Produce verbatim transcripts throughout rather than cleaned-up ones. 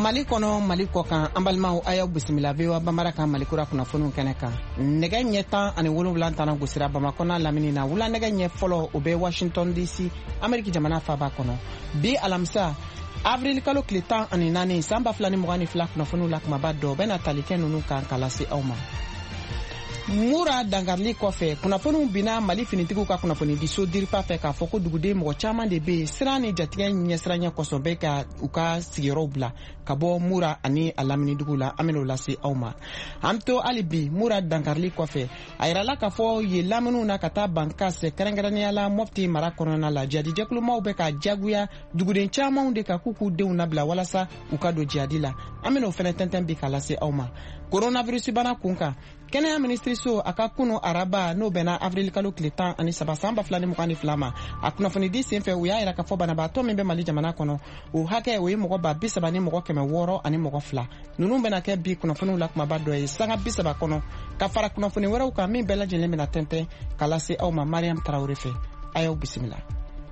Mali kono Mali kokan an balimaw ayaw bisimila vewa bamara kan Mali kura kunnafoniw kɛnɛ kan nɛgɛ ɲɛ tan ani wolonwula tana gosira Bamakɔ n'a lamini na wula nɛgɛ ɲɛ fɔlɔ o bɛ Washington D C Ameriki jamana faaba kɔnɔ bi alamisa avril kalo tile tan ani naani san ba fila ni mugan ni fila kunnafoniw la kumaba dɔ bɛna tali kɛ ninnu kan k'a lase aw ma. Mura dangarili kɔfɛ kunnafoniw bina Mali finitigiw ka kunnafoni diso diripa fɛ k'a fɔ ko duguden mɔgɔ caman de bɛ siran ni jatigɛ ɲɛsiranya kɔsɔbɛ ka u ka sigiyɔrɔw bila ka bɔ Mura ani a lamini dugu la an bɛn'o lase aw ma. An to hali bi Mura dangarili kɔfɛ a yirala k'a fɔ yen laminiw na ka taa bankas kɛrɛnkɛrɛnnenya la Mopti mara kɔnɔna la jadijɛkulumaw bɛ ka jagoya duguden camanw de ka k'u k'u denw labila walasa u ka don jihadi la an bɛn'o fɛnɛ tɛntɛn bi k'a lase aw ma. Coronavirus bana kunkan kɛnɛya ministriso a ka kunu araba n'o bɛnna avril kalo tile tan ani saba san ba fila ni mugan ni fila ma a kunnafoni di senfɛ u y'a yira k'a fɔ banabaatɔ min bɛ Mali jamana kɔnɔ o hakɛ o ye mɔgɔ ba bi saba ni mɔgɔ kɛmɛ wɔɔrɔ ani mɔgɔ fila ninnu bɛna kɛ bi kunnafoniw la kumaba dɔ ye sanga bi saba kɔnɔ ka fara kunnafoni wɛrɛw kan min bɛɛ lajɛlen bɛna tɛntɛn k'a lase aw ma Mariam Tarawele fɛ a y'aw bisimila.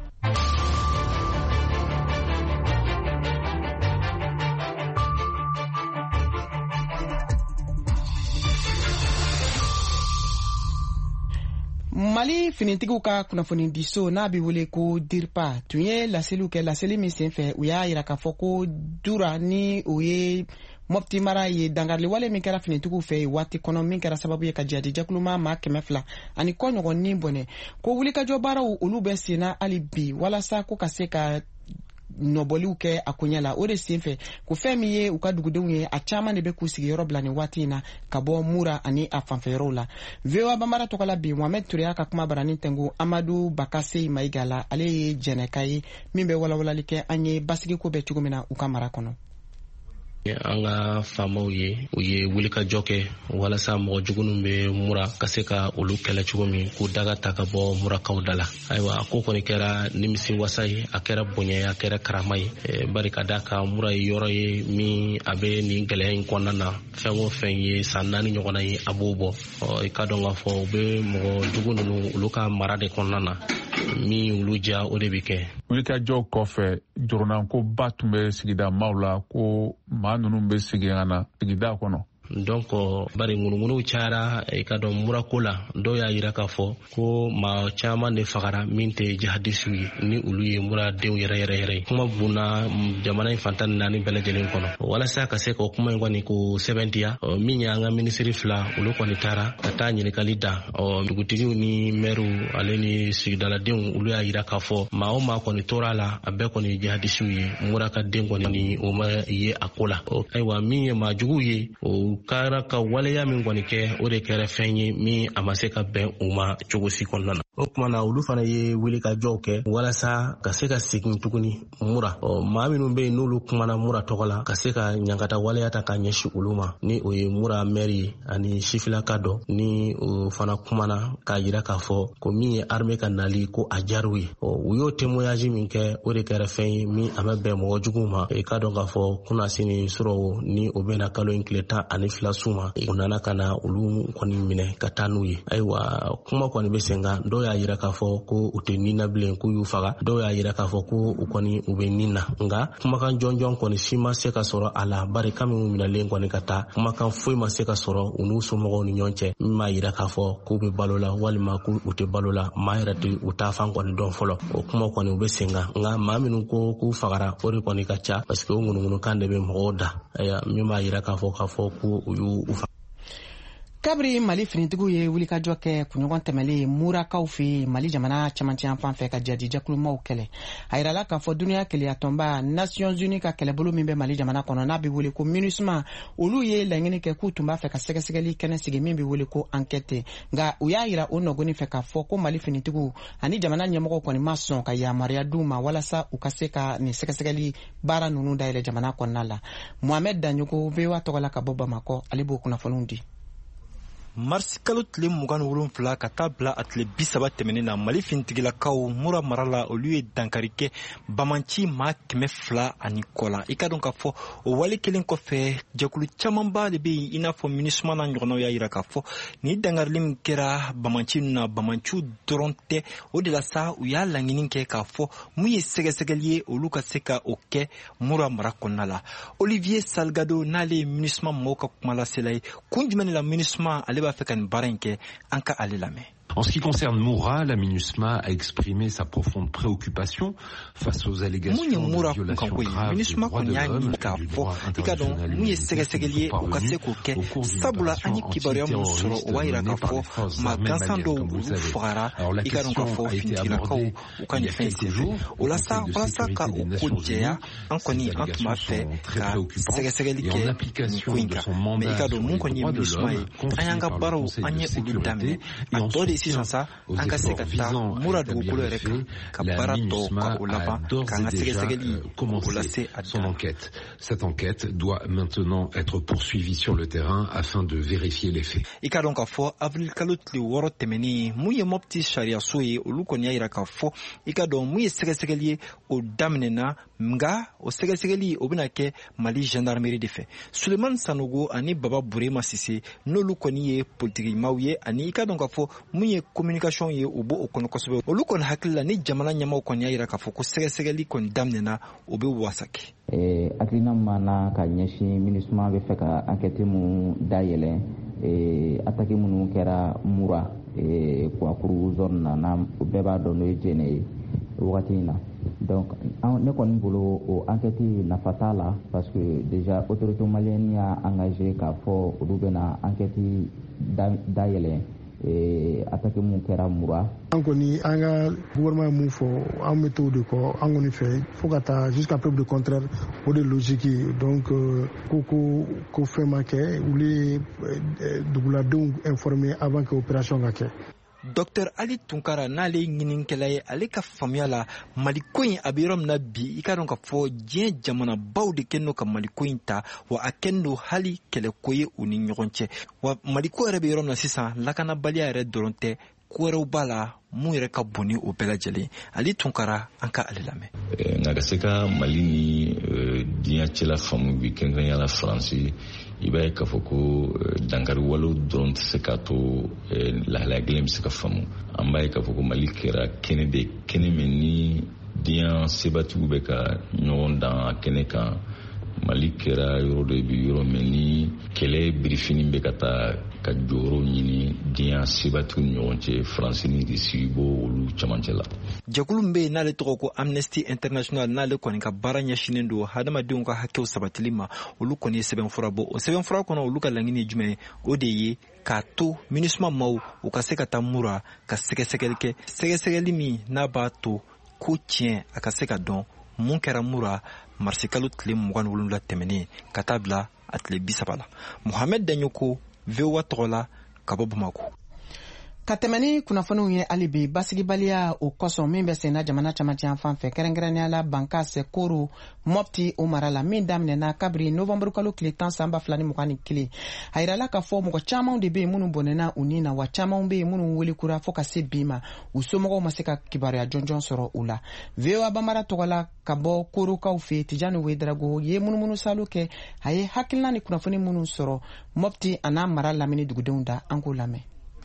Mali finitigiw ka kunnafoni diso n'a bɛ wele ko DIRPA tun ye laseliw kɛ laseli min senfɛ u y'a yira k'a fɔ ko Dura ni o ye Mopti mara ye dangarili wale min kɛra finitigiw fɛ waati kɔnɔ min kɛra sababu ye ka jadijɛkuluma maa kɛmɛ fila ani kɔ ɲɔgɔn ni bɔnɛ ko wulikajɔ baaraw olu bɛ senna hali bi walasa ko ka se ka nɔbɔliw kɛ a koɲɛ la o de senfɛ ko fɛn min ye u ka dugudenw ye a caman de bɛ k'u sigiyɔrɔ bila nin waati in na ka bɔ Mura ani a fanfɛyɔrɔw la. V O A Bambara tɔgɔ la bi Mohamed Ture y'a ka kuma barani tɛngu Amadu Bakase Mayiga la ale ye jɛnɛka ye min bɛ walawalali kɛ an ye basigi ko bɛ cogo min na u ka mara kɔnɔ. An ka faamaw ye u ye wulikajɔ kɛ walasa mɔgɔ jugu bɛ Mura ka se ka olu kɛlɛ cogo min k'u daga ta ka bɔ Murakaw da la. Ayiwa ko kɔni kɛra nimisi wasa ye a kɛra bonya ye a kɛra karama ye bari ka da ka Mura ye yɔrɔ ye min a bɛ nin gɛlɛya in kɔnɔna na fɛn o fɛn ye san naani ɲɔgɔnna ye a b'o bɔ i ka dɔn k'a fɔ u bɛ mɔgɔ jugu ninnu olu ka mara de kɔnɔna na min olu ja o de bɛ kɛ. Wulikajɔ kɔfɛ jɔrɔnankoba tun bɛ sigida maaw la ko maa ninnu bɛ segin ka na sigida kɔnɔ. Donc bari ŋunuŋunuw cayara i ka dɔn Murako la dɔw y'a yira k'a fɔ ko maa caman de fagara min tɛ jihadisiw ye ni olu ye Mura denw yɛrɛ yɛrɛ yɛrɛ ye. Kuma bunna jamana in fantan naani bɛɛ lajɛlen kɔnɔ walasa ka se ka kuma in kɔni ko sɛbɛntiya min ye an ka minisiri fila olu kɔni taara ka taa ɲininkali da dugutigiw ni mɛriw ale ni sigidaladenw olu y'a yira k'a fɔ maa o maa kɔni tora la a bɛɛ kɔni jihadisiw ye Mura ka den kɔni ni o ma ye a ko la. Ayiwa min ye maa juguw ye o kara ka waleya min kɔni kɛ o de kɛra fɛn ye min a ma se ka bɛn u ma cogo si kɔnɔna na. O kuma na olu fana ye wulikajɔw kɛ walasa ka se ka segin tuguni Mura maa minnu bɛ yen n'olu kumana Mura tɔgɔ la ka se ka ɲankata waleya ta ka ɲɛsin olu ma ni o ye Mura mɛri ani sifilaka dɔ ni o fana kumana k'a yira k'a fɔ ko min ye armée ka nali ko a diyar'u ye u y'o témoignage min kɛ o de kɛra fɛn ye min a ma bɛn mɔgɔ juguw ma i ka dɔn k'a fɔ kunnasini sɔrɔ ni o bɛna kalo in tile tan ani fila suma u nana ka na olu kɔni minɛ ka taa n'u ye. Ayiwa kuma kɔni bɛ sen kan dɔw y'a yira k'a fɔ ko u tɛ nin na bilen k'u y'u faga dɔw y'a yira k'a fɔ ko u kɔni u bɛ nin na nka kumakan jɔnjɔn kɔni si ma se ka sɔrɔ a la bari kan minnu minɛlen kɔni ka taa kumakan foyi ma se ka sɔrɔ u n'u somɔgɔw ni ɲɔgɔn cɛ min b'a yira k'a fɔ k'u bɛ balo la walima k'u tɛ balo la maa yɛrɛ tɛ u t'a fan kɔni dɔn fɔlɔ o kuma kɔni u bɛ sen kan nka maa minnu ko k'u fagara o de kɔni ka ca parce que o ŋunuŋunukan de bɛ mɔgɔw da min b'a yira k'a fɔ k'a fɔ ko u y'u faga. Kabiri Mali finitigiw ye wulikajɔ kɛ kunɲɔgɔn tɛmɛlen Murakaw fɛ Mali jamana camancɛ yan fan fɛ ka jadijɛkulumaw kɛlɛ a yirala k'a fɔ duniya kelenya tɔnba Nations Unies ka kɛlɛbolo min bɛ Mali jamana kɔnɔ n'a bɛ wele ko MINUSMA olu ye laɲini kɛ k'u tun b'a fɛ ka sɛgɛsɛgɛli kɛnɛ sigi min bɛ wele ko enquête nka u y'a yira o nɔgɔnin fɛ k'a fɔ ko Mali finitigiw ani jamana ɲɛmɔgɔw kɔni ma sɔn ka yamaruya d'u ma walasa u ka se ka nin sɛgɛsɛgɛli baara ninnu dayɛlɛ jamana kɔnɔna la. Mohamed Danyogo V O A tɔgɔ la ka bɔ Bamakɔ ale b'o kunnafoniw di. marsi kalo tile mugan wolonfila ka taa bila a tile bi saba tɛmɛnen na Mali fintigilakaw mura mara la olu ye dankari kɛ bamanci maa kɛmɛ fila ani kɔ la. I ka dɔn k'a fɔ o wale kelen kɔfɛ jɛkulu camanba de bɛ yen i n'a fɔ MINUSMA na ɲɔgɔnnaw y'a yira k'a fɔ ni dangarili min kɛra bamanci na bamanciw dɔrɔn tɛ o de la sa u y'a laɲini kɛ k'a fɔ mun ye sɛgɛsɛgɛli ye olu ka se ka o kɛ mura mara kɔnɔna la. Olivier Salgado n'ale ye MINUSMA mɔgɔw ka kuma lasela ye kun jumɛn la MINUSMA ale b'a fɛ ka nin baara in kɛ an ka ale lamɛn. En ce qui concerne Moura, la MINUSMA a exprimé sa profonde préoccupation face aux allégations de violation grave des droits de l'homme et du droit international humanitaire parvenues au cours d'une opération antiterroriste menée par les forces armées maliennes, comme vous le savez. Alors la question a été abordée il y a quelques jours au Conseil de sécurité des Nations Unies. Ces allégations sont très préoccupantes et en application de son mandat sur les droits de l'homme confié par le Conseil de sécurité et en sisan aux efforts visant à établir les faits, la MINUSMA a d'ores et déjà euh, commencé son enquête. Cette enquête doit maintenant être poursuivie sur le terrain afin de vérifier les faits. I ka dɔn k'a fɔ avril kalo tile wɔɔrɔ tɛmɛnen mun ye Mopti sariyaso ye olu kɔni y'a yira k'a fɔ i ka dɔn mun ye sɛgɛsɛgɛli ye o daminɛna nga o sɛgɛsɛgɛli o bɛna kɛ Mali gendarmerie de fɛ. Sulemani Sanogo ani Baba Burema Sise n'olu kɔni ye politikimaw ye ani i ka dɔn k'a fɔ mun ye communication ye o b'o kɔnɔ kosɛbɛ olu kɔni hakili la ni jamana ɲɛmaaw kɔni y'a yira k'a fɔ ko sɛgɛsɛgɛli kɔni daminɛna o bɛ wasa kɛ. Eh, hakilina mana ka ɲɛsin MINUSMA bɛ fɛ ka enquête mun dayɛlɛ eh, attaque minnu kɛra Mura eh, Kouakourou zone na na bɛɛ b'a dɔn n'o ye Djéné ye wagati in na. Donc ne kɔni bolo o enquête nafa t'a la parce que déjà autorité malienne y'a engagé k'a fɔ olu bɛna enquête dayɛlɛ eh, attaque mun kɛra Mura. An kɔni an ka gouvernement mun fɔ an bɛ t'o de kɔ an kɔni fɛ fo ka taa jusqu'à preuve de contraire o de logique ye donc ko ko ko fɛn ma kɛ olu ye duguladenw informé avant que opération ka kɛ. Docteur Ali Tunkara n'ale ɲininkɛla ye ale ka faamuya la Maliko in a bɛ yɔrɔ min na bi i ka dɔn k'a fɔ diɲɛ jamanabaw de kɛn don ka Maliko in ta wa a kɛn don hali kɛlɛko ye u ni ɲɔgɔn cɛ wa Maliko yɛrɛ bɛ yɔrɔ min na sisan lakanabaliya yɛrɛ dɔrɔn tɛ ko wɛrɛw b'a la mun yɛrɛ ka bon ni o bɛɛ lajɛlen Ali Tunkara an ka ale lamɛn. Nka ka se ka Mali ni diɲɛ cɛla faamu bi kɛrɛnkɛrɛnnenya la Faransi i b'a ye k'a fɔ ko dankari walew dɔrɔn tɛ se k'a to lahalaya gɛlɛn bɛ se ka faamu an b'a ye k'a fɔ ko Mali kɛra kɛnɛ de kɛnɛ min ni diɲɛ sebatigiw bɛ ka ɲɔgɔn dan a kɛnɛ kan Mali kɛra yɔrɔ dɔ bi yɔrɔ min ni kɛlɛ birifini bɛ ka taa ka jɔyɔrɔ ɲini diɲɛ sebatigiw ni ɲɔgɔn cɛ Faransi ni Risi b'o olu camancɛ la. Jɛkulu min bɛ yen n'ale tɔgɔ ko Amnesty International n'ale kɔni ka baara ɲɛsinnen don hadamadenw ka hakɛw sabatili ma olu kɔni ye sɛbɛnfura bɔ o sɛbɛnfura kɔnɔ olu ka laɲini ye jumɛn ye o de ye k'a to MINUSMA maaw u ka se ka taa Mura ka sɛgɛsɛgɛli kɛ sɛgɛsɛgɛli min n'a b'a to ko tiɲɛ a ka se ka dɔn mun kɛra Mura marisi kalo tile mugan ni wolonwula tɛmɛnen ka taa bila a tile bi saba la. Mohamed Danyoko V O A tɔgɔ la ka bɔ Bamako. Ka tɛmɛ ni kunnafoniw ye hali bi basigibaliya o kɔsɔn min bɛ senna jamana camancɛ fan fɛ kɛrɛnkɛrɛnnenya la Bankase Koro Mopti o mara la min daminɛna kabiri novembre kalo tile tan san ba fila ni mugan ni kelen a yirala k'a fɔ mɔgɔ camanw de bɛ yen minnu bɔnɛna u ni na wa camanw bɛ yen minnu welikura fo ka se bi ma u somɔgɔw ma se ka kibaruya jɔnjɔn sɔrɔ u la. V O A Bamara tɔgɔ la ka bɔ Korokaw fɛ Tijani Wederago ye munumunu salo kɛ a ye hakilina ni kunnafoni minnu sɔrɔ Mopti a n'a mara lamini dugudenw da an k'o lamɛn.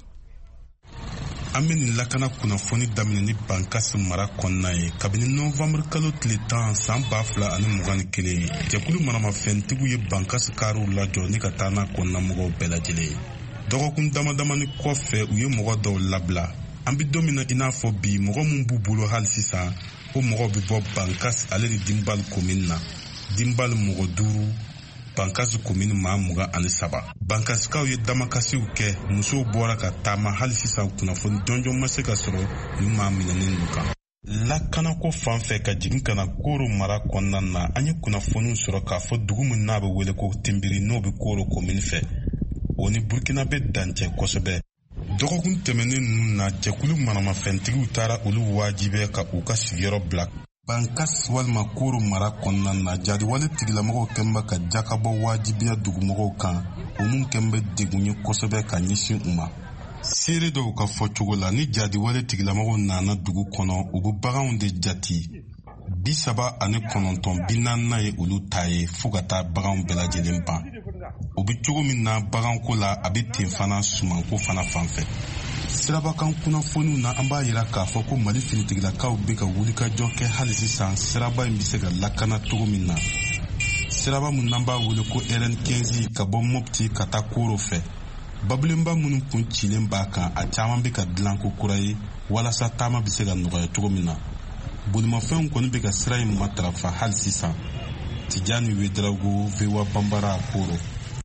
An bɛ nin lakana kunnafoni daminɛ ni Bankase mara kɔnɔna ye kabini novembre kalo tile tan san ba fila ani mugan ni kelen jɛkulu maramafɛntigiw ye Bankase kariw lajɔ ni ka taa n'a kɔnɔnamɔgɔw bɛɛ lajɛlen ye. Dɔgɔkun damadamani kɔfɛ u ye mɔgɔ dɔw labila. An bɛ don min na i n'a fɔ bi mɔgɔ min b'u bolo hali sisan o mɔgɔw bɛ bɔ Bankase ale ni Dimbali commune na. Dimbali mɔgɔ duuru Bankase commune maa mugan ani saba. Bankasikaw ye damakasiw kɛ musow bɔra ka taama hali sisan kunnafoni jɔnjɔn ma se ka sɔrɔ ni maa minɛnen ninnu kan. Lakanako fan fɛ ka jigin kana Koro mara kɔnɔna na an ye kunnafoniw sɔrɔ k'a fɔ dugu min n'a bɛ wele ko Tinbiri n'o bɛ Koro commune fɛ o ni Burkina bɛ dancɛ kosɛbɛ. Dɔgɔkun tɛmɛnen ninnu na jɛkulu maramafɛntigiw taara olu wajibɛ ka u ka sigiyɔrɔ bila Bankas walima koro mara kɔnɔna na jadiwale tigilamɔgɔw kɛnbɛ ka jakabɔ wajibiya dugumɔgɔw kan o mun kɛnbɛ degun ye kosɛbɛ ka ɲɛsin u ma. Seere dɔw ka fɔ cogo la ni jadiwale tigilamɔgɔw nana dugu kɔnɔ u bɛ baganw de jati bi saba ani kɔnɔntɔn bi naaninan ye olu ta ye fo ka taa baganw bɛɛ lajɛlen ban. O bɛ cogo min na baganko la a bɛ ten fana sumanko fana fanfɛ. Sirabakan kunnafoniw na an b'a yira k'a fɔ ko Mali finitigilakaw bɛ ka wulikajɔ kɛ hali sisan siraba in bɛ se ka lakana cogo min na. Siraba mun n'an b'a wele ko R N quinze ka bɔ Mopti ka taa Koro fɛ. Babilenba minnu kun cilen b'a kan a caman bɛ ka dilan ko kura ye walasa taama bɛ se ka nɔgɔya cogo min na. Bolimafɛnw kɔni bɛ ka sira in matarafa hali sisan. Tijani Wedrago, V O A Bambara, Koro.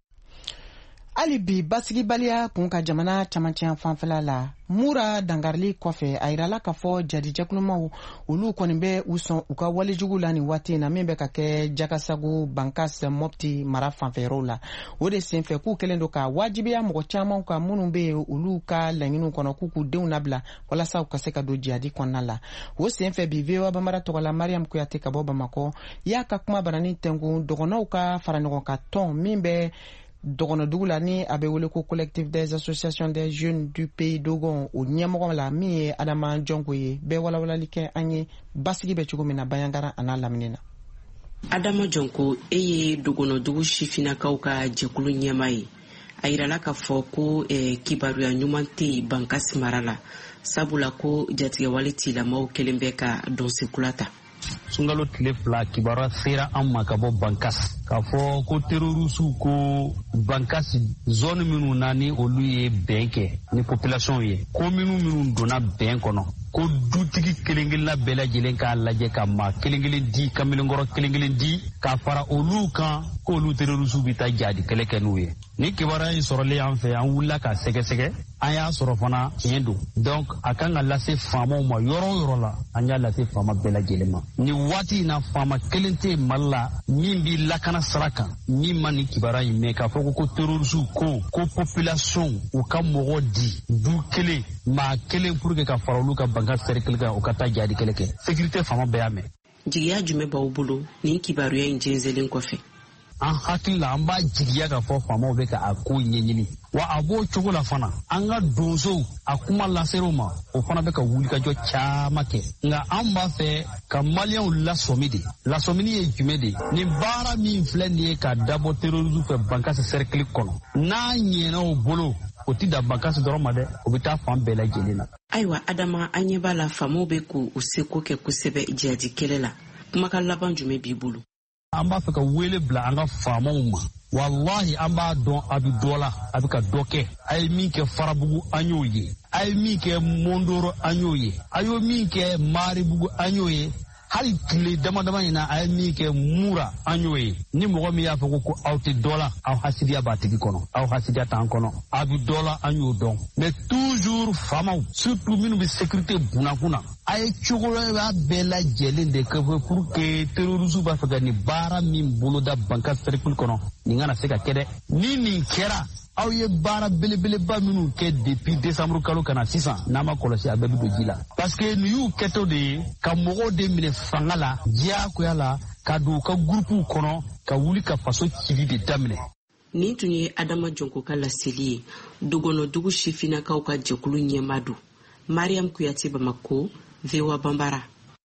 Ali bi basigibaliya kun ka jamana camancɛ fanfɛla la mura dangarili kɔfɛ a yirala k'a fɔ jadijɛkulumaw olu kɔni bɛ u sɔn u ka walejugu la ni waati na min bɛ ka kɛ Jakasago, Bankas, Mopti mara fanfɛyɔrɔw la o de senfɛ k'u kɛlen don ka wajibiya mɔgɔ caman ka minnu bɛ olu ka laɲiniw kɔnɔ k'u k'u denw labila walasa u ka se ka don jihadi kɔnɔna la o senfɛ bi V O A Bambara tɔgɔla Mariam Kuyate ka bɔ Bamakɔ y'a ka kuma banani tɛnku dɔgɔnɔw ka fara ɲɔgɔn kan tɔn min bɛ dɔgɔnɔdugu la ni a bɛ wele ko collectif des associations des jeunes du pays Dogon o ɲɛmɔgɔ la min ye Adama Jɔnko ye bɛɛ walawalali kɛ an ye basigi bɛ cogo min na Bayangara a n'a lamini na. Adama Jɔnko e ye dɔgɔnɔdugu sifinnakaw ka jɛkulu ɲɛma ye a yirala k'a fɔ ko eh, kibaruya ɲuman tɛ Bankas mara la sabula ko jatigɛwale tilamaw kelen bɛ ka dɔnsekula ta. Sunkalo tile fila kibaruya sera an ma ka bɔ Bankas k'a fɔ ko terrorisiw ko Bankas zone minnu na ni olu ye bɛn kɛ ni population ye ko minnu minnu donna bɛn kɔnɔ ko dutigi kelen kelenna bɛɛ lajɛlen k'a lajɛ ka maa kelen kelen di kamalenkɔrɔ kelen kelen di k'a fara olu kan ko olu terrorisiw bɛ taa jadi kɛlɛ kɛ n'u ye. Ni kibaruya in sɔrɔlen an fɛ an wulila ka sɛgɛsɛgɛ an y'a sɔrɔ fana tiɲɛ don donc a kan ka lase faamaw ma yɔrɔ o yɔrɔ la an y'a lase faama bɛɛ lajɛlen ma. Ni waati in na faama kelen tɛ Mali la min bɛ lakana sira kan min ma ni kibaruya in mɛn k'a fɔ ko terrorisiw ko ko population u ka mɔgɔ di du kelen maa kelen pour que ka fara olu ka Bankas cercle kan u ka taa jadi kɛlɛ kɛ sécurité faama bɛɛ y'a mɛn. Jigiya jumɛn b'aw bolo ni kibaruya in jɛnsɛnlen kɔfɛ? An hakili la an b'a jigiya k'a fɔ faamaw bɛ ka a ko ɲɛɲini wa a b'o cogo la fana an ka donsow a kuma laser'u ma o fana bɛ ka wulikajɔ caman kɛ nka an b'a fɛ ka maliyɛnw lasɔmi de lasɔmini ye jumɛn de nin baara min filɛ nin ye ka dabɔ terrorisme fɛ Bankas cercle kɔnɔ n'a ɲɛna o bolo o tɛ da Bankas dɔrɔn ma dɛ o bɛ taa fan bɛɛ lajɛlen na. Ayiwa Adama an ɲɛ b'a la faamaw bɛ k'u seko kɛ kosɛbɛ jihadi kɛlɛ la kumakan laban jumɛn b'i bolo? An b'a fɛ ka wele bila an ka faamaw ma wallahi an b'a dɔn a bɛ dɔ la a bɛ ka dɔ kɛ a ye min kɛ Farabugu an y'o ye a ye min kɛ Mondoro an y'o ye a y'o min kɛ Maribugu an y'o ye hali tile dama dama in na a ye min kɛ Mura an y'o ye ni mɔgɔ min y'a fɔ ko ko aw tɛ dɔ la aw hasidiya b'a tigi kɔnɔ aw hasidiya t'an kɔnɔ a bɛ dɔ la an y'o dɔn mais toujours faamaw surtout minnu bɛ sécurité bunakun a ye cogoya bɛɛ lajɛlen de kɛ pour que terrorisiw b'a fɛ ka nin baara min boloda Bankas cercle kɔnɔ nin kana se ka kɛ dɛ ni nin kɛra aw ye baara belebeleba minnu kɛ depuis décembre kalo kana sisan n'a ma kɔlɔsi a bɛɛ bɛ don ji la parce que nin y'u kɛtɔ de ye ka mɔgɔw de minɛ fanga la diyagoya la ka don u ka groupew kɔnɔ ka wuli ka faso cili de daminɛ. Nin tun ye Adama Jɔnko ka laseli ye dɔgɔnɔdugu sifinnakaw ka jɛkulu ɲɛma don Mariam Kuyate Bamako V O A Bambara.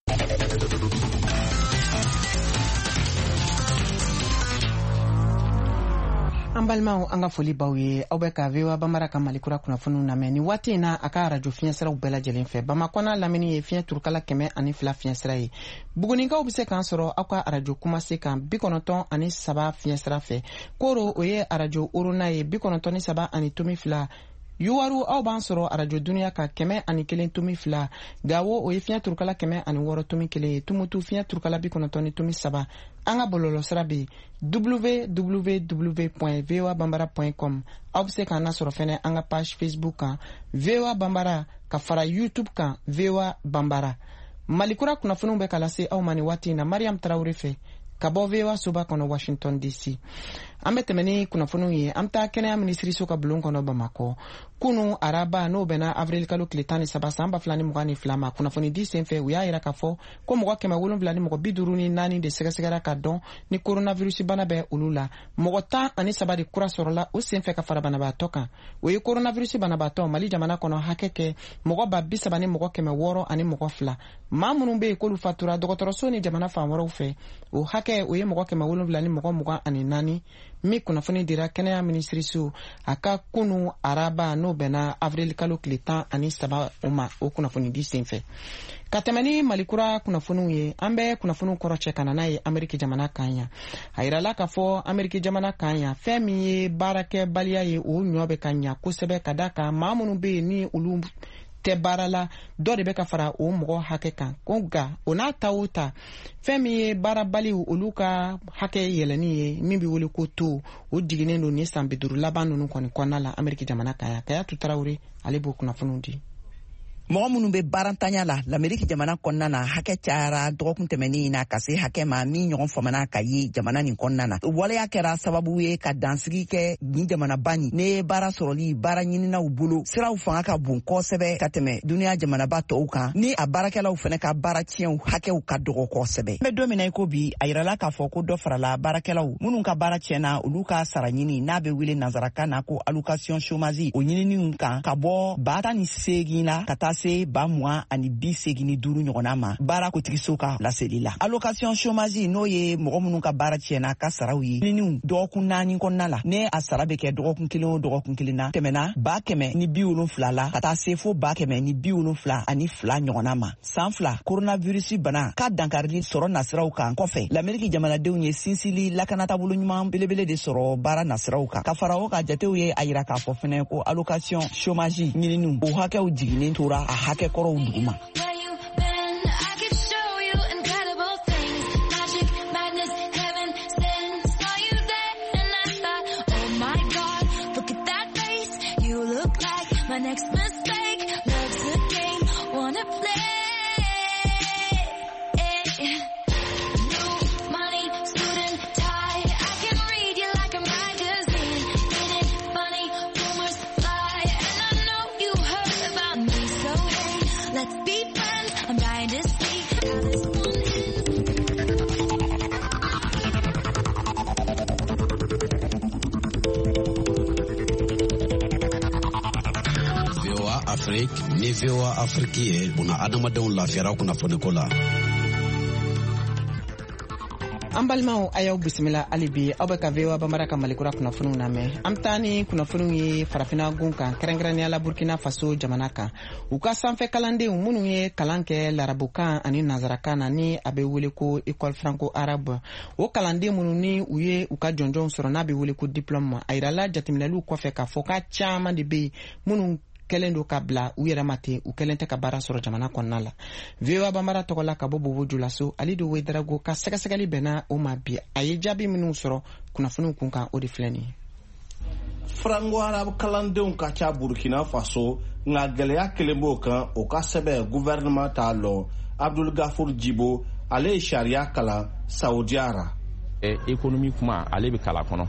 An balimaw an ka foli baw ye aw bɛ ka V O A Bambara ka Malikura kunnafoniw lamɛn ni waati in na a ka radio fiɲɛsiraw bɛɛ lajɛlen fɛ Bamakɔ n'a lamini ye fiɲɛ turukala kɛmɛ ani fila fiɲɛsira ye Bugunikaw bɛ se k'an sɔrɔ aw ka radio kumase kan bi kɔnɔntɔn ani saba fiɲɛsira fɛ Koro o ye radio Orona ye bi kɔnɔntɔn ni saba ani tomi fila Yuwaru aw b'an sɔrɔ radio Dunuya ka kɛmɛ ani kelen tomi fila Gawo o ye fiɲɛ turukala kɛmɛ ani wɔɔrɔ tomi kelen ye Tumutu fiɲɛ turukala bi kɔnɔntɔn ni tomi saba an ka bɔlɔlɔsira bɛ w w w point v o a bambara point com aw bɛ se k'an lasɔrɔ fɛnɛ an ka page Facebook kan V O A Bambara ka fara YouTube kan V O A Bambara Malikura kunnafoniw bɛ ka lase aw ma ni waati in na Mariam Tarawele fɛ ka bɔ V O A soba kɔnɔ Washington D C an bɛ tɛmɛ ni kunnafoniw ye an bɛ taa kɛnɛya minisiriso ka bulon kɔnɔ bamakɔ kunu araba n'o bɛnna avril kalo tile tan ni saba san ba fila ni mugan ni fila ma kunnafoni di senfɛ u y'a yira k'a fɔ ko mɔgɔ kɛmɛ wolonwula ni mɔgɔ bi duuru ni naani de sɛgɛsɛgɛra ka dɔn ni coronavirus bana bɛ olu la mɔgɔ tan ani saba de kura sɔrɔla o senfɛ ka fara banabaatɔ kan o ye coronavirus banabaatɔ mali jamana kɔnɔ hakɛ kɛ mɔgɔ ba bi saba ni mɔgɔ kɛmɛ wɔɔrɔ ani mɔgɔ fila maa minnu bɛ yen k'olu fatura dɔgɔtɔrɔso ni jamana fan wɛrɛw fɛ o hakɛ o ye mɔgɔ kɛmɛ wolonwula ni mɔgɔ mugan ani naani min kunnafoni dira kɛnɛya minisiriso a ka kunu araba n'o bɛnna avril kalo tile tan ani saba o ma o kunnafoni di senfɛ ka tɛmɛ ni malikura kunnafoniw ye an bɛ kunnafoniw kɔrɔcɛ ka na n'a ye ameriki jamana kan yan a yirala k'a fɔ ameriki jamana kan yan fɛn min ye baarakɛbaliya ye o ɲɔ bɛ ka ɲa kosɛbɛ ka da kan maa minnu bɛ yen ni olu tɛ baara la dɔ de bɛ ka fara o mɔgɔ hakɛ kan ko nka o n'a ta o ta fɛn min ye baarabaliw olu ka hakɛ yɛlɛni ye min bɛ wele ko to o jiginnen don ni san bi duuru laban ninnu kɔni kɔnɔna la ameriki jamana kan yan kaya tutarawure ale b'o kunnafoniw di mɔgɔ minnu bɛ baarantanya la lameriki jamana kɔnɔna na hakɛ cayara dɔgɔkun tɛmɛnin na ka se hakɛ ma min ɲɔgɔn famana ka ye jamana nin kɔnɔna na waleya kɛra sababu ye ka dansigi kɛ nin jamanaba nin ne ye baara sɔrɔli baara ɲininaw bolo siraw fanga ka bon kosɛbɛ ka tɛmɛ duniya jamanaba tɔw kan ni a baarakɛlaw fana ka baara tiɲɛw hakɛw ka dɔgɔ kosɛbɛ n bɛ don min na i ko bi a yirala k'a fɔ ko dɔ farala baarakɛlaw minnu ka baara tiɲɛna olu ka sara ɲini n'a bɛ wele nanzarakan na ko allocation chômage o ɲininiw kan ka bɔ ba tan ni seegin na ka taa se ba mugan ani bi segin ni duuru ɲɔgɔnna ma baara kotigiso ka laseli la allocation chômage n'o ye mɔgɔ minnu ka baara tiɲɛna ka saraw ye ɲininiw dɔgɔkun naani kɔnɔna la ne a sara bɛ kɛ dɔgɔkun kelen o dɔgɔkun kelen na tɛmɛna ba kɛmɛ ni bi wolonfila la ka taa se fo ba kɛmɛ ni bi wolonfila ani fila ɲɔgɔnna ma san fila coronavirus bana ka dankarili sɔrɔ nasiraw kan kɔfɛ lameriki jamanadenw ye sinsili lakanataabolo ɲuman belebele de sɔrɔ baara nasiraw kan ka fara o ka jatew ye a yira k'a fɔ fɛnɛ ko allocation chômage ɲininiw o hakɛw jiginnen tora a hakɛ kɔrɔw duguma ni V O A Afrique ye buna adamadenw lafiyara kunnafoni ko la. an balimaw a y'aw bisimila hali bi aw bɛ ka V O A Bambara ka malikura kunnafoniw lamɛn an bɛ taa ni kunnafoniw ye farafina gun kan kɛrɛnkɛrɛnnenya la burkina faso jamana kan u ka sanfɛ kalandenw minnu ye kalan kɛ larabukan ani nazarakan na ni a bɛ wele ko école franco arabe o kalanden minnu ni u ye u ka jɔnjɔnw sɔrɔ n'a bɛ wele ko diplôme a yirala jateminɛliw kɔfɛ k'a fɔ k'a caman de bɛ yen minnu kɛlen do ka bila u yɛrɛ ma ten u kɛlen tɛ ka baara sɔrɔ jamana kɔnɔna la V O A Bambara tɔgɔ la ka bɔ Bobo Julaso Ali do Wedarago ka sɛgɛsɛgɛli bɛnna o ma bi a ye jaabi minnu sɔrɔ kunnafoniw kun kan o de filɛ nin ye Franco Arabe kalandenw ka ca Burkina Faso nka gɛlɛya kelen b'o kan o ka sɛbɛn gouvernement t'a lɔ Abdul Gafour Djibo ale ye sariya kalan Saudiara économie kuma ale bɛ kala kɔnɔ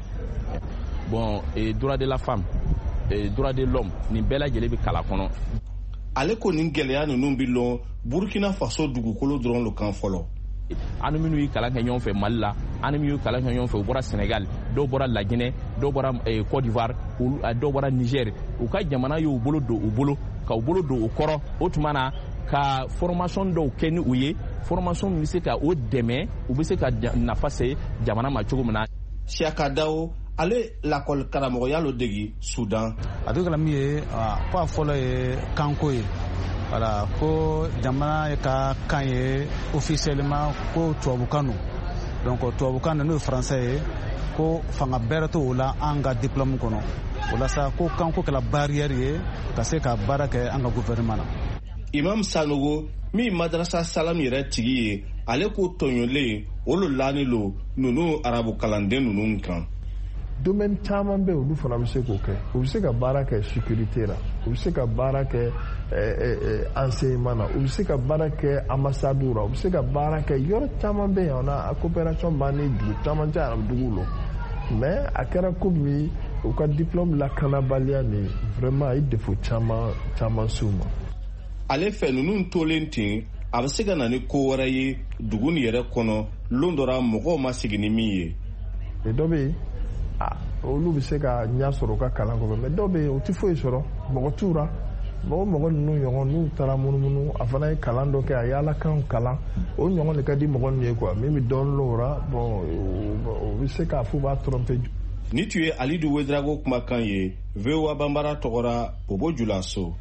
bon et droit de la femme droit de l'homme ni bɛɛ lajɛlen bɛ kala kɔnɔ ale ko nin gɛlɛya ninnu bi lɔn Burkina Faso dugukolo dɔrɔn lo kan fɔlɔ an minnu ye kalan kɛ ɲɔgɔn fɛ Mali la an minnu ye kalan kɛ ɲɔgɔn fɛ u bɔra Sénégal dɔw bɔra Laginɛ dɔw bɔra Côte d'Ivoire dɔw bɔra Niger u ka jamana y'u bolo don u bolo ka u bolo don u kɔrɔ o tuma na ka formation dɔw kɛ ni u ye formation min bɛ se ka o dɛmɛ u bɛ se ka nafa se jamana ma cogo min na Siaka Dawo ale lakɔli karamɔgɔya lo degi Sudan a bɛ kɛla min ye ko a fɔlɔ ye kanko ye voilà ko jamana ye ka kan ye officiellement ko tubabukan don donc tubabukan n'o ye français ye ko fanga bɛrɛ t'o la an ka diplôme kɔnɔ o la sa ko kanko kɛla barrière ye ka se ka baara kɛ an ka gouvernement na Imam Sanogo min madrasa salam yɛrɛ tigi ye ale ko tɔɲɔlen olu lani lo nunu arabu kalanden nunu kan domaine caman bɛ olu fana bɛ se k'o kɛ u bɛ se ka baara kɛ sécurité la u bɛ se ka baara kɛ enseignement na u bɛ se ka baara kɛ ambassade la u bɛ se ka baara kɛ yɔrɔ caman bɛ yan na coopération b'an ni dugu caman cɛ arabu dugu la mais a kɛra komi u ka diplôme lakanabaliya ni vraiment a ye défaut caman caman s'u ma. ale fɛ ninnu tolen ten a bɛ se ka na ni ko wɛrɛ ye dugu nin yɛrɛ kɔnɔ lon dɔra mɔgɔw ma sigi ni min ye. dɔ bɛ yen olu bɛ se ka ɲɛ sɔrɔ u ka kalan kɔfɛ mais dɔw bɛ yen u tɛ foyi sɔrɔ mɔgɔ t'u ra mɔgɔ mɔgɔ ninnu ɲɔgɔn n'u taara munumunu a fana ye kalan dɔ kɛ a ye alakanw kalan o ɲɔgɔn de ka di mɔgɔ ninnu ye quoi min bɛ dɔɔnin l'o ra bon o bɛ se k'a fɔ u b'a tromper. ni tun ye Alidu Wedrago kumakan ye V O A Banbara tɔgɔra Bobo Julaso.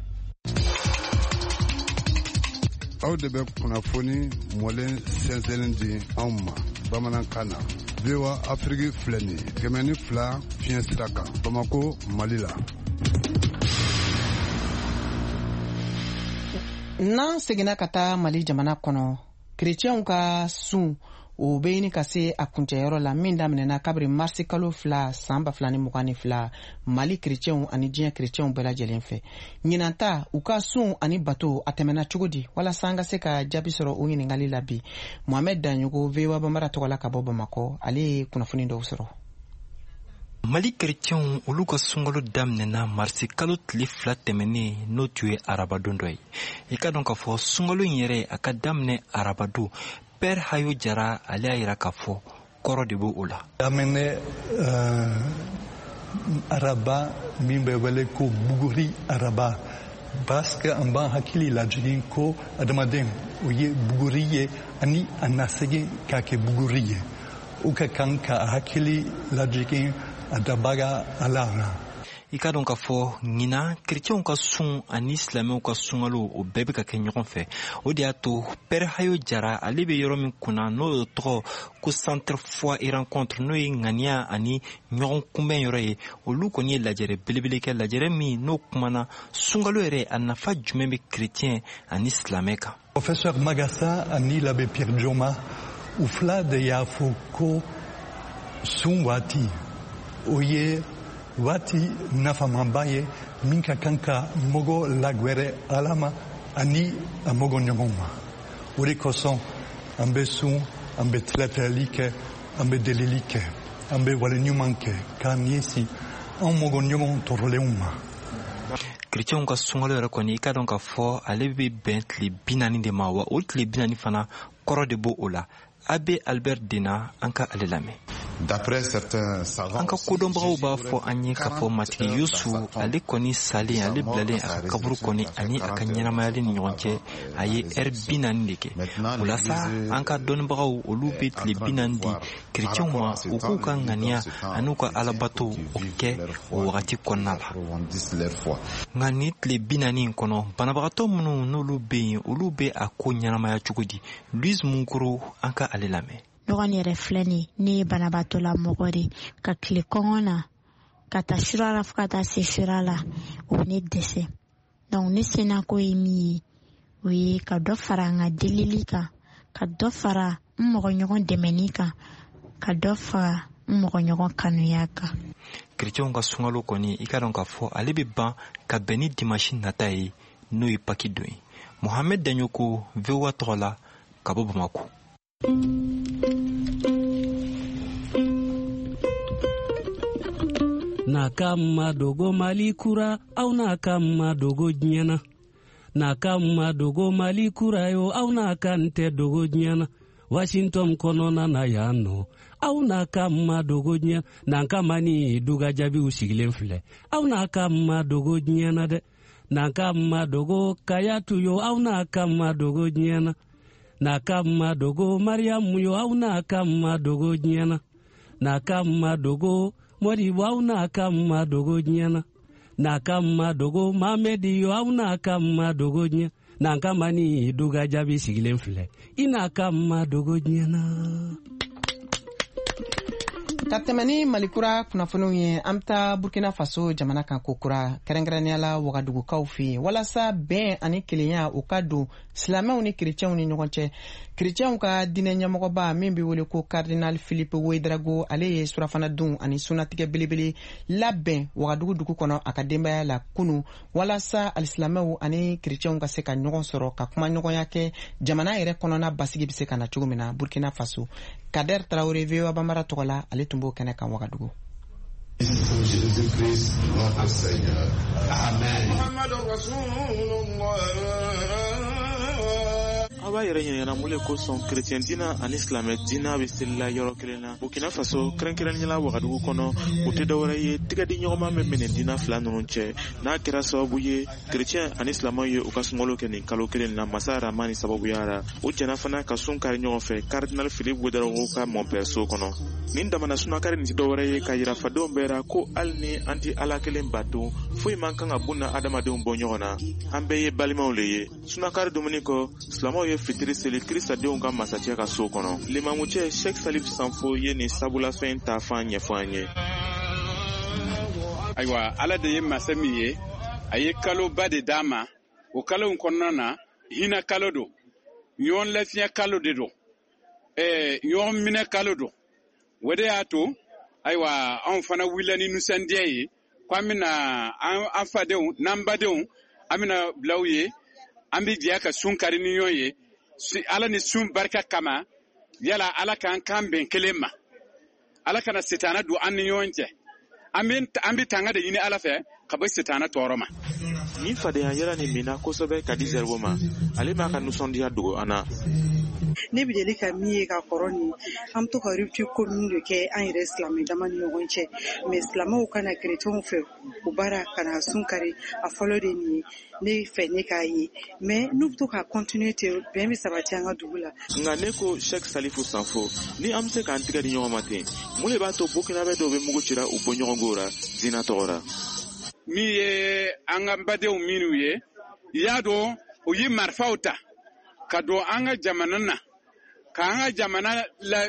aw de bɛ kunnafoni mɔlen sɛnsɛnlen di anw ma bamanankan na. V O A Afrique filɛ nin ye kɛmɛ ni fila fiɲɛ sira kan Bamako Mali la. n'an seginna ka taa Mali jamana kɔnɔ kerecɛnw ka sun o bɛ ɲini ka se a kuncɛyɔrɔ la min daminɛna kabiri marisi kalo fila san ba fila ni mugan ni fila Mali kerecɛnw ani diɲɛ kerecɛnw bɛɛ lajɛlen fɛ. ɲinan ta u ka sun ani bato a tɛmɛna cogo di walasa an ka se ka jaabi sɔrɔ o ɲininkali la bi. Mohamed Danyogo V O A Banbara tɔgɔ la ka bɔ Bamakɔ ale ye kunnafoni dɔw sɔrɔ. Mali kerecɛnw olu ka sunkalo daminɛna marisi kalo tile fila tɛmɛnen n'o tun ye arabadon dɔ ye. I ka dɔn k'a fɔ sunkalo in yɛrɛ a ka daminɛ arabadon Père Hayo Jara ale y'a yira k'a fɔ kɔrɔ de b'o la. daminɛ araba min bɛ wele ko buguri araba parce que an b'an hakili lajigin ko adamaden o ye buguri ye ani a na segin k'a kɛ buguri ye u ka kan ka hakili lajigin a dabaga ala na. I ka dɔn k'a fɔ ɲina kerecɛnw ka sun ani silamɛw ka sunkalo o bɛɛ bɛ ka kɛ ɲɔgɔn fɛ. O de y'a to Père Hayo Jara ale bɛ yɔrɔ min kunna n'o tɔgɔ ko centre foi et rencontre n'o ye ŋaniya ani ɲɔgɔn kunbɛn yɔrɔ ye. Olu kɔni ye lajɛrɛ belebele kɛ lajɛrɛ min n'o kumana sunkalo yɛrɛ a nafa jumɛn bɛ kerecɛn ani silamɛ kan. Professeur Magasa ani l'abbé Pierre Joma u fila de y'a fɔ ko sun waati o ye waati nafamanba ye min ka kan ka mɔgɔ lagwɛrɛ ala ma ani a mɔgɔ ɲɔgɔn ma. O de kosɔn an bɛ sun an bɛ tilatilali kɛ an bɛ delili kɛ an bɛ waleɲuman kɛ k'an ɲɛsin an mɔgɔ ɲɔgɔn tɔɔrɔlenw ma. Kerecɛnw ka sunkalo yɛrɛ kɔni i ka dɔn k'a fɔ ale bɛ bɛn tile bi naani de ma wa o tile bi naani fana kɔrɔ de b'o la. Abbé Albert Dena an ka ale lamɛn. An ka kodɔnbagaw b'a fɔ an ye k'a fɔ matigi Yusu ale kɔni salen ale bilalen a ka kaburu kɔni ani a ka ɲɛnamayali ni ɲɔgɔn cɛ a ye ɛri bi naani de kɛ. O la sa an ka dɔnnibagaw olu bɛ tile bi naani di kerecɛnw ma u k'u ka ŋaniya ani u ka alabato o kɛ o wagati kɔnɔna la. Nka ni tile bi naani in kɔnɔ banabagatɔ minnu n'olu bɛ yen olu bɛ a ko ɲɛnamaya cogo di. Louise Munkuru an ka ale lamɛn. ɲɔgɔn yɛrɛ filɛ nin ne ye banabaatɔ la mɔgɔ de ka tile kɔngɔ na ka taa sura la fo ka taa se sura la o bɛ ne dɛsɛ. donc ne sennako ye min ye o ye ka dɔ fara n ka delili kan ka dɔ fara n mɔgɔ ɲɔgɔn dɛmɛni kan ka dɔ fara n mɔgɔ ɲɔgɔn kanuya kan. kerecɛnw ka sunkalo kɔni i ka dɔn k'a fɔ ale bɛ ban ka bɛn ni dimanche nata ye n'o ye paki don ye. Mohamed Danyoko V O A tɔgɔ la ka bɔ Bamako. Na kama dogo Mali kura au na kama dogo nyana. Na kama dogo Mali kura yo au na kante dogo nyana. Washington konona na yano au na kama dogo nyana. Na kama ni duga jabi usigilen file au na kama dogo nyana de. Na kama dogo kayatu yo au na kama dogo nyana. Na kama dogo Mariamu yo au na kama dogo nyana. Na kama dogo Mori wau na kama dogo nyana. Na kama dogo Mamedi yo au na kama dogo nyana. Na kama ni duga jabi sigilen file ina kama dogo nyana. Ka tɛmɛ ni malikura kunnafoniw ye an bɛ taa Burkina Faso jamana kan kokura kɛrɛnkɛrɛnnenya la Wagadugukaw fɛ yen walasa bɛn ani kelenya o ka don silamɛw ni kerecɛnw ni ɲɔgɔn cɛ. Kerecɛnw ka diinɛ ɲɛmɔgɔba min bɛ wele ko Cardinal Philippe Ouedraogo ale ye surafanadenw ani sunatigɛ belebele labɛn Wagadugu dugu kɔnɔ a ka denbaya la kunu walasa alisilamɛw ani kerecɛnw ka se ka ɲɔgɔn sɔrɔ ka kuma ɲɔgɔnya kɛ jamana yɛrɛ kɔnɔna basigi bɛ se ka na cogo min na Burkina Faso. Kader Traoré V O A Banbara tɔgɔ la ale tun b'o kɛnɛ kan Wagadugu. Jésus-Christ, notre Seigneur. Amen. Aba yɛrɛ ɲɛna mun le kosɔn chrétien dina ani silamɛ dina bɛ selila yɔrɔ kelen na Burkina Faso kɛrɛnkɛrɛnnenya Wagadugu kɔnɔ o tɛ dɔwɛrɛ ye tigɛdi ɲɔgɔnma bɛ minɛ dina fila ninnu cɛ n'a kɛra sababu ye chrétien ani silamɛw ye u ka sunkalo kɛ nin kalo kelen na Masa Ramani sababuya la o jɛna fana ka sun kari ɲɔgɔn fɛ cardinal Philippe Ouédraogo ka Montpellier so kɔnɔ nin damana sunakari nin tɛ dɔwɛrɛ ye ka yira fadenw bɛɛ ra ko hali ni an tɛ Ala kelen bato foyi man kan ka buna adamadenw bɔ ɲɔgɔn na an bɛɛ ye balimaw le ye sunakari dumuni kɔ silamɛw ye fitiri seli Krista denw ka masacɛ ka so kɔnɔ limamucɛ Sheikh Salif Sanfo ye nin sabulafɛn ta fan ɲɛfɔ an ye. Ayiwa Ala de ye masa min ye a ye kaloba de d'a ma o kalo in kɔnɔna na hinɛ kalo don ɲɔgɔn lafiya kalo de don ɛɛ ɲɔgɔn minɛ kalo don o de y'a to ayiwa anw fana wulila ni nisɔndiya ye ko an bɛna an fadenw n'an badenw an bɛna bila u ye an bɛ jɛ ka sun kari ni ɲɔgɔn ye Ala ni sun barika kama yala Ala k'an kan bɛn kelen ma Ala kana setana don an ni ɲɔgɔn cɛ an bɛ tanga de ɲini Ala fɛ ka bɔ setana tɔɔrɔ ma. Nin fadenya yɛrɛ nin minna kosɛbɛ ka di Zerbo ma ale b'a ka nisɔndiya dogo an na. Ne bɛ deli ka min ye ka kɔrɔ nin an bɛ to ka rupture commune de kɛ an yɛrɛ silamɛ dama ni ɲɔgɔn cɛ mais silamɛw kana chrétienw fɛ u baara kana sun kari a fɔlɔ de nin ye ne fɛ ne k'a ye mais n'u bɛ to ka continuer ten bɛn bɛ sabati an ka dugu la. Nka ne ko Sheikh Salifu Sanfo ni an bɛ se k'an tigɛ di ɲɔgɔn ma ten mun de b'a to Burkinabɛ dɔw bɛ mugu cira u bɔ ɲɔgɔn go la dina tɔgɔ la. Min ye an ka badenw minnu ye i y'a dɔn u ye marifaw ta ka don an ka jamana na ka an ka jamana la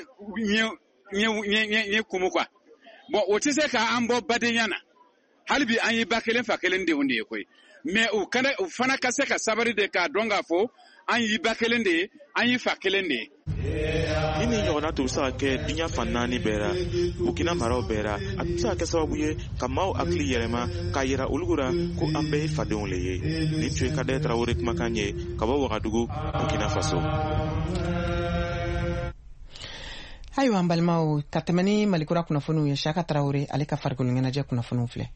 ɲɛ kumu quoi bon o tɛ se k'an bɔ badenya na hali bi an ye ba kelen fa kelen denw de ye koyi mais u fana ka se ka sabari de k'a dɔn k'a fɔ an ye ba kelen de ye an ye fa kelen de ye. Ni nin ɲɔgɔnna tun bɛ se ka kɛ diɲɛ fan naani bɛɛ la Burkina maraw bɛɛ la a bɛ se ka kɛ sababu ye ka maaw hakili yɛlɛma k'a yira olu la ko an bɛɛ ye fadenw le ye nin tun ye Kadaye Tarawele kumakan ye ka bɔ Wagadugu Burkina Faso. Ayiwa an balimaw ka tɛmɛ ni Malikura kunnafoniw ye Saka Tarawele ale ka farikolo ɲɛnajɛ kunnafoniw filɛ.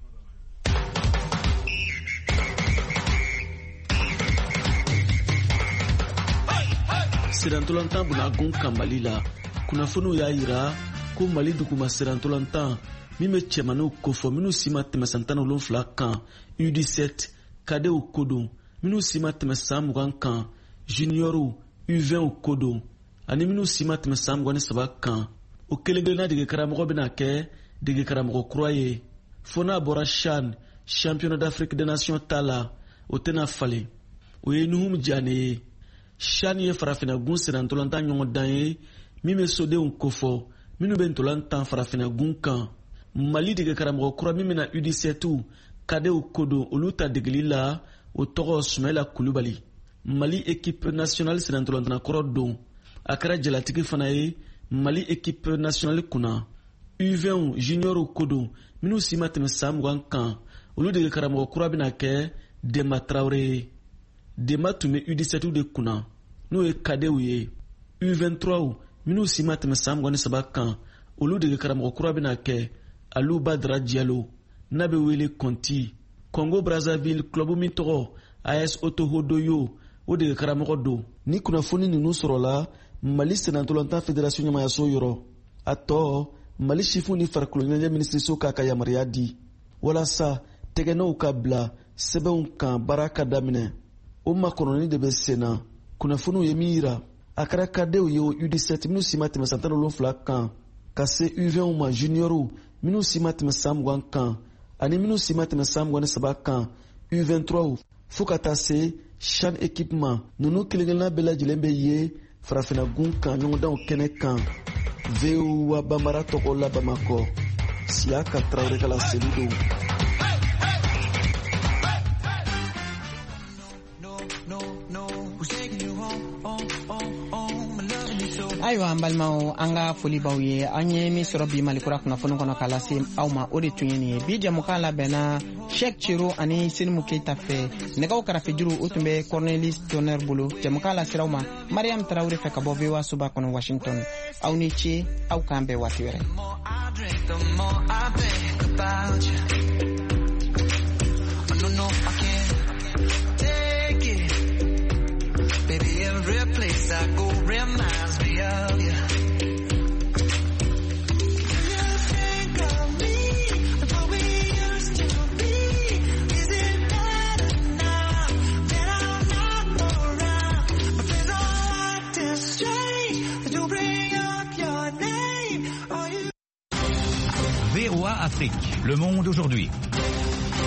Sirantolantan bunagun kan Mali la kunnafoniw y'a yira ko Mali duguma sirantolantan min bɛ cɛmaniw kofɔ minnu si ma tɛmɛ san tan ni wolonwula kan U dix-sept kadew ko don minnu si ma tɛmɛ san mugan kan juniɔrw U vingt ko don ani minnu si ma tɛmɛ san mugan ni saba kan o kelen kelenna dege karamɔgɔ bɛna kɛ dege karamɔgɔ kura ye fo n'a bɔra CHAN championnat d'Afrique des nations ta la o tɛna falen o ye Nuhum Diané ye. CHAN ye farafina gun sirantolantan ɲɔgɔn dan ye min bɛ sodenw kofɔ minnu bɛ ntolantan farafina gun kan Mali dege karamɔgɔ kura min bɛna U dix-sept kadew ko don olu ta degeli la o tɔgɔ Sumaila Kulubali Mali équipe nationale sirantolantan kɔrɔ don a kɛra jalatigi fana ye Mali équipe nationale kunna U vingt juniɔrw ko don minnu si ma tɛmɛ san mugan kan olu dege karamɔgɔ kura bɛna kɛ Demba Traoré ye. Demba tun bɛ U dix-sept de kunna n'o ye kadew ye U vingt-trois minnu si ma tɛmɛ san mugan ni saba kan olu dege karamɔgɔ kura bɛna kɛ Aliou Badara Diallo n'a bɛ wele Konti. Congo Brazzaville club min tɔgɔ A S Otohodoyo o dege karamɔgɔ don. Ni kunnafoni ninnu sɔrɔla Mali senatolantan fédération ɲɛmayaso yɔrɔ a tɔ Mali sifu ni farikolo ɲɛnajɛ minisiriso k'a ka yamaruya di walasa tɛgɛnɛw ka bila sɛbɛnw kan baara ka daminɛ. O makɔnɔni de bɛ sen na kunnafoniw ye min yira a kɛra kadew ye o U dix-sept minnu si ma tɛmɛ san tan ni wolonwula kan ka se U vingt ma juniɔrw minnu si ma tɛmɛ san mugan kan ani minnu si ma tɛmɛ san mugan ni saba kan U vingt-trois fo ka taa se CHAN équipe ma ninnu kelen-kelenna bɛɛ lajɛlen bɛ ye farafina gun kan ɲɔgɔndanw kɛnɛ kan V O A Bambara tɔgɔ la Bamakɔ Siyaka Tarawele ka laseli don. ayiwa an balimaw an ka foli b'aw ye an ye min sɔrɔ bi malikura kunnafoni kɔnɔ k'a lase aw ma o de tun ye nin ye bi jɛmukan labɛnna Sheikh Ciro ani Senimu Keita fɛ nɛgɛw kɛrɛfɛjuru o tun bɛ Cornelis Tonnerre bolo jɛmukan laseraw ma Mariam Tarawele fɛ ka bɔ V O A soba kɔnɔ Washington aw ni ce aw k'an bɛn waati wɛrɛ. Baby, every place I go reminds me of you. You think of me, what we used to be. Is it better now that I'm not around? My friends all acting strange. Did you bring up your name? Are you... V O A Afrique, le monde aujourd'hui.